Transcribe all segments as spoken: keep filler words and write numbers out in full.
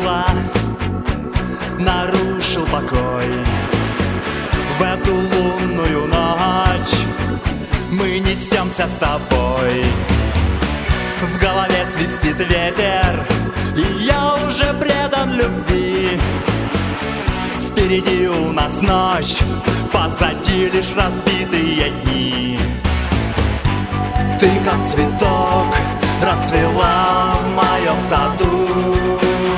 стекла нарушил покой. В эту лунную ночь мы несемся с тобой. В голове свистит ветер, и я уже предан любви. Впереди у нас ночь, позади лишь разбитые дни. Ты как цветок расцвела в моем саду,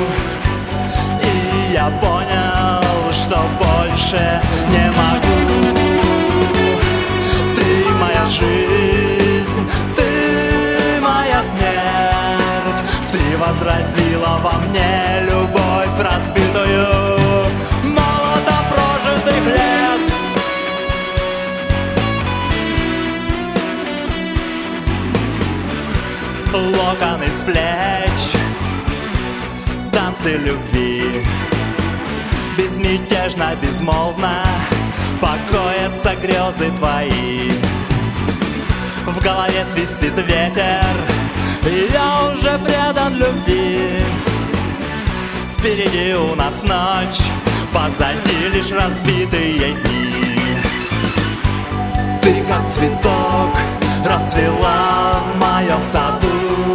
и я понял, что больше не могу. Ты моя жизнь, ты моя смерть. Ты возродила во мне любовь разбитую молотом прожитых лет. Локоны с плеч, танцы любви. Безмятежно, безмолвно покоятся грезы твои. В голове свистит ветер, и я уже предан любви. Впереди у нас ночь, позади лишь разбитые дни. Ты как цветок расцвела в моем саду,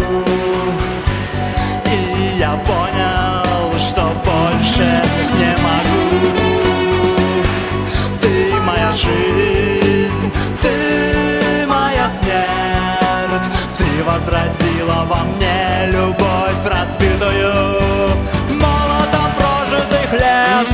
и я понял, что больше не могу. Ты моя жизнь, ты моя смерть. Ты возродила во мне любовь разбитую молотом прожитых лет.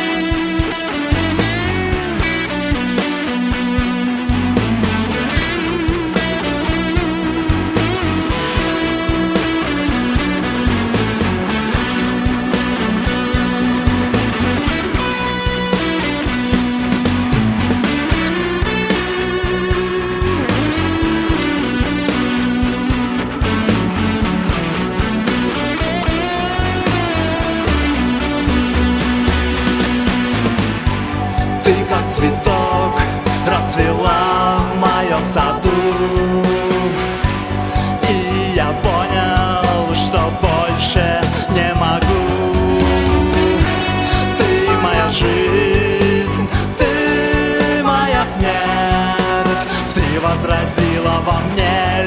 Цветок расцвела в моем саду, и я понял, что больше не могу. Ты моя жизнь, ты моя смерть. Ты возродила во мне